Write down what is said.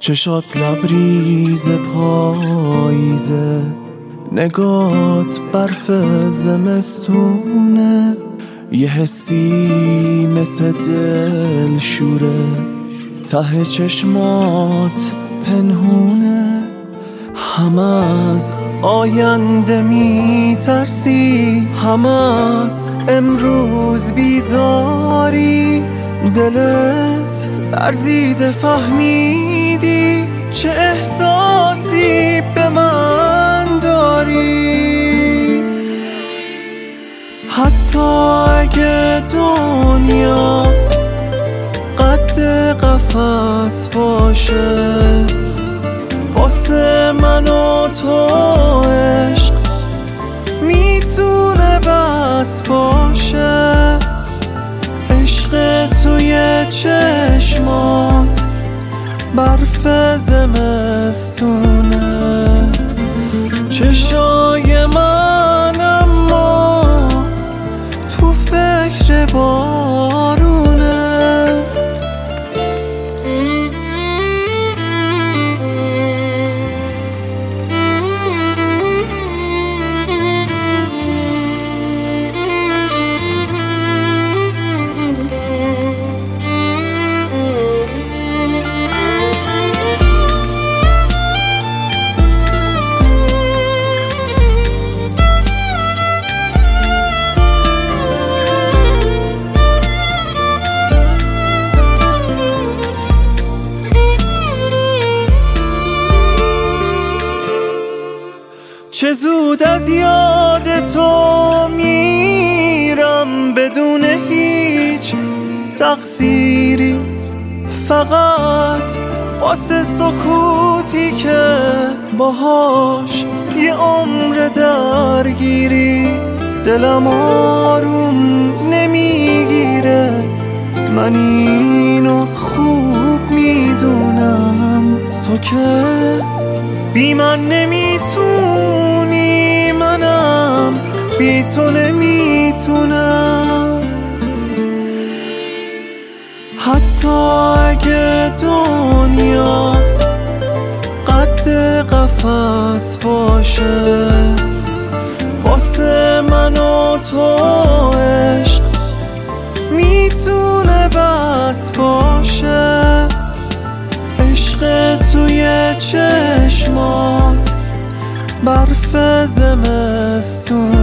چشات لبریز پاییزه، نگات برف زمستونه، یه حسی مثل دل شوره ته چشمات پنهونه. هم از آینده می ترسی، هم از امروز بیزاری، دلت لرزیده فهمیدی چه احساسی به من داری. حتی اگه دنیا قد قفس باشه، واسه من و تو عشق میتونه بس باشه. عشق توی چشمات برف زمستونه، چشای من اما تو فکر بارونه. چه زود از یاد تو میرم بدون هیچ تقصیری، فقط واسه سکوتی که باهاش یه عمر درگیری. دلم آروم نمیگیره، من اینو خوب میدونم، تو که بی من نمیتونی، منم بی تو نمیتونم. حتی اگه دنیا قد قفس باشه، واسه من و تو عشق میتونه بس باشه. عشق توی چشمات برف زمستون